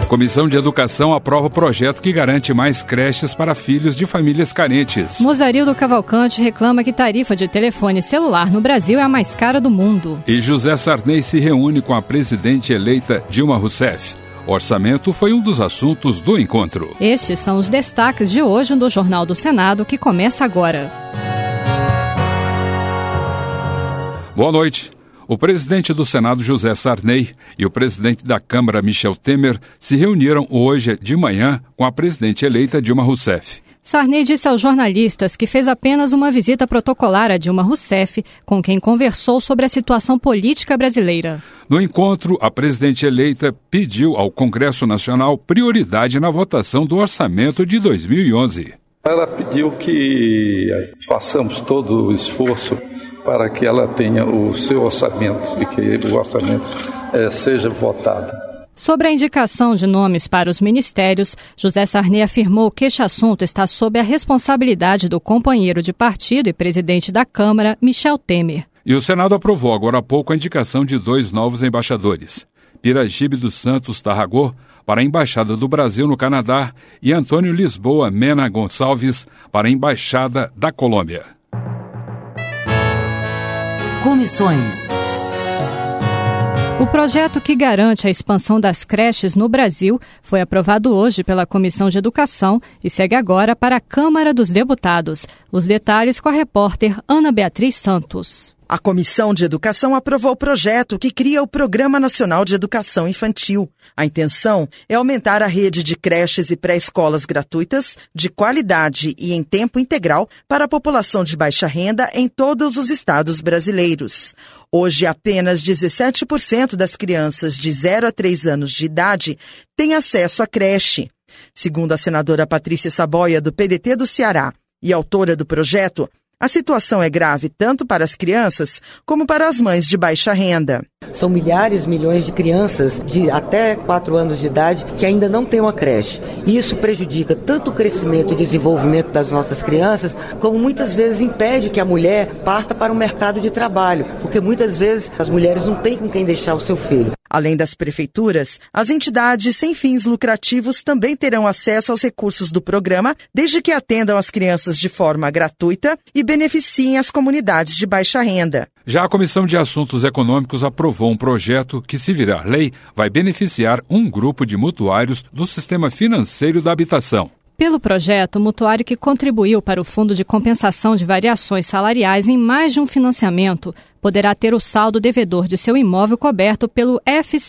Comissão de Educação aprova projeto que garante mais creches para filhos de famílias carentes. Mozarildo Cavalcante reclama que tarifa de telefone celular no Brasil é a mais cara do mundo. E José Sarney se reúne com a presidente eleita Dilma Rousseff. Orçamento foi um dos assuntos do encontro. Estes são os destaques de hoje do Jornal do Senado, que começa agora. Boa noite. O presidente do Senado, José Sarney, e o presidente da Câmara, Michel Temer, se reuniram hoje de manhã com a presidente eleita Dilma Rousseff. Sarney disse aos jornalistas que fez apenas uma visita protocolar a Dilma Rousseff, com quem conversou sobre a situação política brasileira. No encontro, a presidente eleita pediu ao Congresso Nacional prioridade na votação do orçamento de 2011. Ela pediu que façamos todo o esforço para que ela tenha o seu orçamento e que o orçamento seja votado. Sobre a indicação de nomes para os ministérios, José Sarney afirmou que este assunto está sob a responsabilidade do companheiro de partido e presidente da Câmara, Michel Temer. E o Senado aprovou agora há pouco a indicação de 2 novos embaixadores. Piragibe dos Santos Tarragó para a Embaixada do Brasil no Canadá e Antônio Lisboa Mena Gonçalves para a Embaixada da Colômbia. Comissões. O projeto que garante a expansão das creches no Brasil foi aprovado hoje pela Comissão de Educação e segue agora para a Câmara dos Deputados. Os detalhes com a repórter Ana Beatriz Santos. A Comissão de Educação aprovou o projeto que cria o Programa Nacional de Educação Infantil. A intenção é aumentar a rede de creches e pré-escolas gratuitas, de qualidade e em tempo integral para a população de baixa renda em todos os estados brasileiros. Hoje, apenas 17% das crianças de 0 a 3 anos de idade têm acesso à creche. Segundo a senadora Patrícia Saboia, do PDT do Ceará, e autora do projeto, a situação é grave tanto para as crianças como para as mães de baixa renda. São milhões de crianças de até 4 anos de idade que ainda não têm uma creche. E isso prejudica tanto o crescimento e desenvolvimento das nossas crianças, como muitas vezes impede que a mulher parta para o mercado de trabalho, porque muitas vezes as mulheres não têm com quem deixar o seu filho. Além das prefeituras, as entidades sem fins lucrativos também terão acesso aos recursos do programa, desde que atendam as crianças de forma gratuita e beneficiem as comunidades de baixa renda. Já a Comissão de Assuntos Econômicos aprovou um projeto que, se virar lei, vai beneficiar um grupo de mutuários do sistema financeiro da habitação. Pelo projeto, o mutuário que contribuiu para o Fundo de Compensação de Variações Salariais em mais de um financiamento poderá ter o saldo devedor de seu imóvel coberto pelo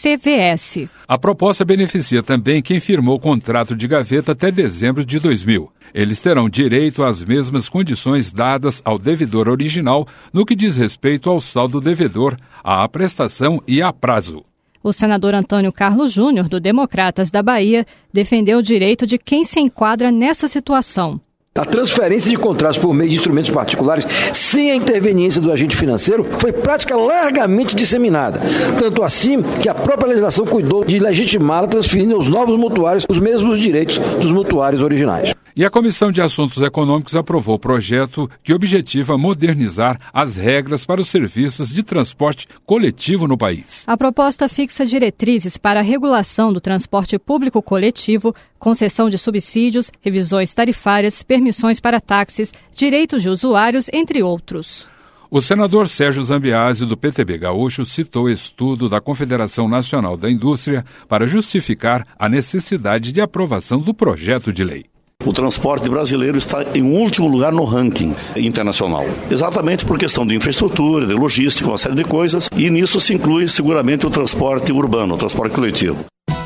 FCVS. A proposta beneficia também quem firmou o contrato de gaveta até dezembro de 2000. Eles terão direito às mesmas condições dadas ao devedor original no que diz respeito ao saldo devedor, à prestação e a prazo. O senador Antônio Carlos Júnior, do Democratas da Bahia, defendeu o direito de quem se enquadra nessa situação. A transferência de contratos por meio de instrumentos particulares, sem a interveniência do agente financeiro, foi prática largamente disseminada. Tanto assim que a própria legislação cuidou de legitimá-la, transferindo aos novos mutuários os mesmos direitos dos mutuários originais. E a Comissão de Assuntos Econômicos aprovou o projeto que objetiva modernizar as regras para os serviços de transporte coletivo no país. A proposta fixa diretrizes para a regulação do transporte público coletivo, concessão de subsídios, revisões tarifárias, permissões para táxis, direitos de usuários, entre outros. O senador Sérgio Zambiase, do PTB Gaúcho, citou estudo da Confederação Nacional da Indústria para justificar a necessidade de aprovação do projeto de lei. O transporte brasileiro está em último lugar no ranking internacional, exatamente por questão de infraestrutura, de logística, uma série de coisas, e nisso se inclui seguramente o transporte urbano, o transporte coletivo.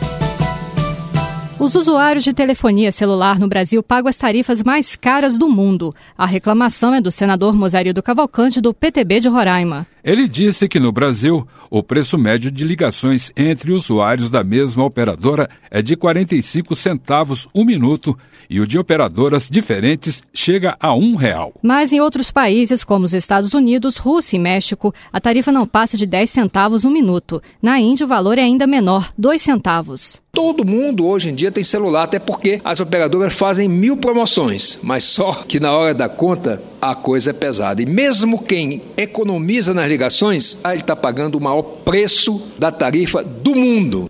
Os usuários de telefonia celular no Brasil pagam as tarifas mais caras do mundo. A reclamação é do senador Mozarildo Cavalcante, do PTB de Roraima. Ele disse que no Brasil, o preço médio de ligações entre usuários da mesma operadora é de 45 centavos um minuto e o de operadoras diferentes chega a R$1. Mas em outros países, como os Estados Unidos, Rússia e México, a tarifa não passa de 10 centavos um minuto. Na Índia, o valor é ainda menor, 2 centavos. Todo mundo hoje em dia tem celular, até porque as operadoras fazem 1000 promoções, mas só que na hora da conta a coisa é pesada. E mesmo quem economiza nas ligações, ele está pagando o maior preço da tarifa do mundo.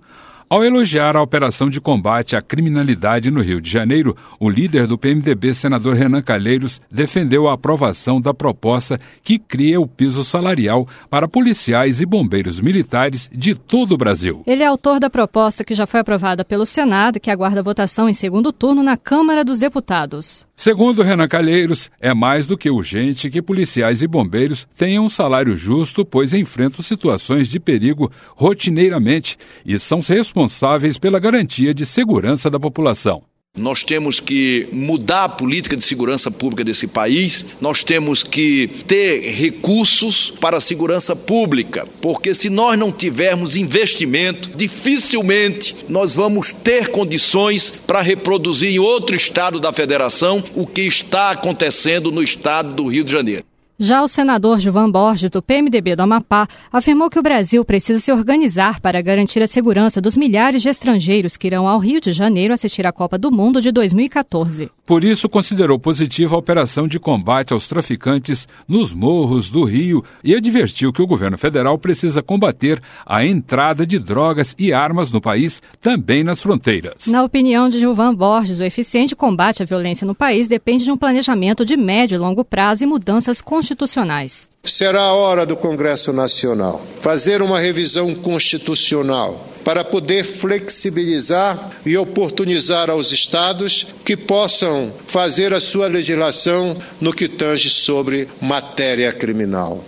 Ao elogiar a operação de combate à criminalidade no Rio de Janeiro, o líder do PMDB, senador Renan Calheiros, defendeu a aprovação da proposta que cria o piso salarial para policiais e bombeiros militares de todo o Brasil. Ele é autor da proposta que já foi aprovada pelo Senado e que aguarda votação em segundo turno na Câmara dos Deputados. Segundo Renan Calheiros, é mais do que urgente que policiais e bombeiros tenham um salário justo, pois enfrentam situações de perigo rotineiramente e são responsáveis pela garantia de segurança da população. Nós temos que mudar a política de segurança pública desse país, nós temos que ter recursos para a segurança pública, porque se nós não tivermos investimento, dificilmente nós vamos ter condições para reproduzir em outro estado da federação o que está acontecendo no estado do Rio de Janeiro. Já o senador Gilvan Borges, do PMDB do Amapá, afirmou que o Brasil precisa se organizar para garantir a segurança dos milhares de estrangeiros que irão ao Rio de Janeiro assistir à Copa do Mundo de 2014. Por isso, considerou positiva a operação de combate aos traficantes nos morros do Rio e advertiu que o governo federal precisa combater a entrada de drogas e armas no país, também nas fronteiras. Na opinião de Gilvan Borges, o eficiente combate à violência no país depende de um planejamento de médio e longo prazo e mudanças constitucionais. Será a hora do Congresso Nacional fazer uma revisão constitucional para poder flexibilizar e oportunizar aos estados que possam fazer a sua legislação no que tange sobre matéria criminal.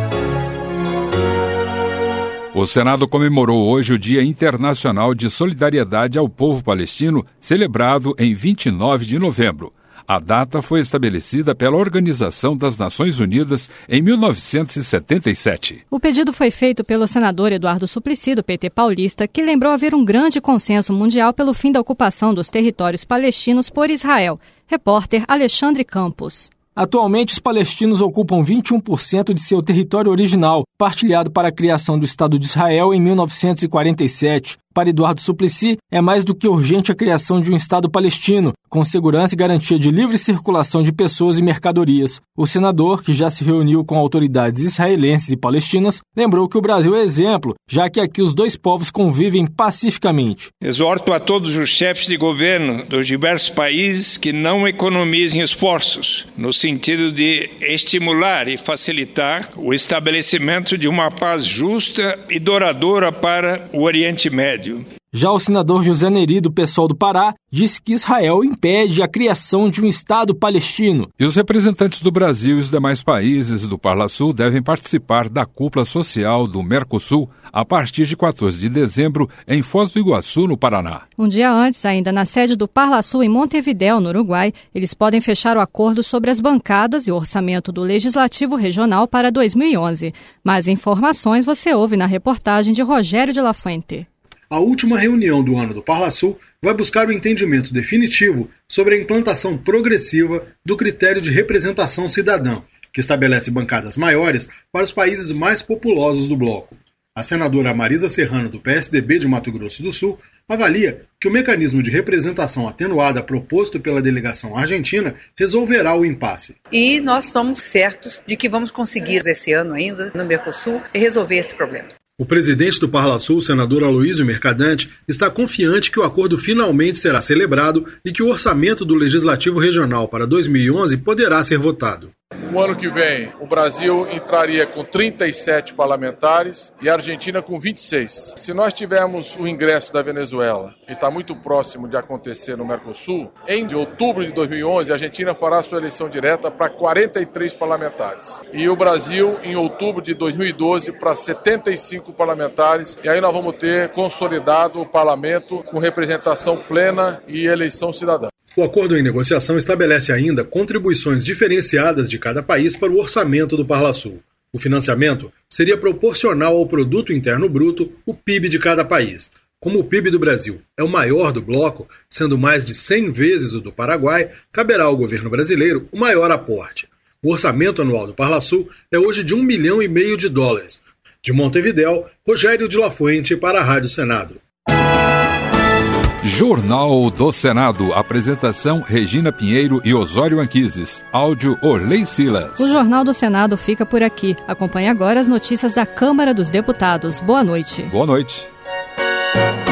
O Senado comemorou hoje o Dia Internacional de Solidariedade ao Povo Palestino, celebrado em 29 de novembro. A data foi estabelecida pela Organização das Nações Unidas em 1977. O pedido foi feito pelo senador Eduardo Suplicy, do PT paulista, que lembrou haver um grande consenso mundial pelo fim da ocupação dos territórios palestinos por Israel. Repórter Alexandre Campos. Atualmente, os palestinos ocupam 21% de seu território original, partilhado para a criação do Estado de Israel em 1947. Para Eduardo Suplicy, é mais do que urgente a criação de um Estado palestino, com segurança e garantia de livre circulação de pessoas e mercadorias. O senador, que já se reuniu com autoridades israelenses e palestinas, lembrou que o Brasil é exemplo, já que aqui os dois povos convivem pacificamente. Exorto a todos os chefes de governo dos diversos países que não economizem esforços, no sentido de estimular e facilitar o estabelecimento de uma paz justa e duradoura para o Oriente Médio. Já o senador José Neri, do PSOL do Pará, disse que Israel impede a criação de um Estado palestino. E os representantes do Brasil e os demais países do Parlasul devem participar da cúpula social do Mercosul a partir de 14 de dezembro em Foz do Iguaçu, no Paraná. Um dia antes, ainda na sede do Parlasul em Montevidéu, no Uruguai, eles podem fechar o acordo sobre as bancadas e o orçamento do Legislativo Regional para 2011. Mais informações você ouve na reportagem de Rogério de la Fuente. A última reunião do ano do Parlasul vai buscar o entendimento definitivo sobre a implantação progressiva do critério de representação cidadã, que estabelece bancadas maiores para os países mais populosos do bloco. A senadora Marisa Serrano, do PSDB de Mato Grosso do Sul, avalia que o mecanismo de representação atenuada proposto pela delegação argentina resolverá o impasse. E nós estamos certos de que vamos conseguir esse ano ainda, no Mercosul, resolver esse problema. O presidente do Parlasul, senador Aloísio Mercadante, está confiante que o acordo finalmente será celebrado e que o orçamento do Legislativo Regional para 2011 poderá ser votado. No ano que vem, o Brasil entraria com 37 parlamentares e a Argentina com 26. Se nós tivermos o ingresso da Venezuela, que está muito próximo de acontecer no Mercosul, em outubro de 2011, a Argentina fará sua eleição direta para 43 parlamentares. E o Brasil, em outubro de 2012, para 75 parlamentares. E aí nós vamos ter consolidado o parlamento com representação plena e eleição cidadã. O acordo em negociação estabelece ainda contribuições diferenciadas de cada país para o orçamento do Parlasul. O financiamento seria proporcional ao Produto Interno Bruto, o PIB de cada país. Como o PIB do Brasil é o maior do bloco, sendo mais de 100 vezes o do Paraguai, caberá ao governo brasileiro o maior aporte. O orçamento anual do Parlasul é hoje de $1,5 milhão de dólares. De Montevidéu, Rogério de la Fuente para a Rádio Senado. Jornal do Senado. Apresentação Regina Pinheiro e Osório Anquises. Áudio Orley Silas. O Jornal do Senado fica por aqui. Acompanhe agora as notícias da Câmara dos Deputados. Boa noite. Boa noite.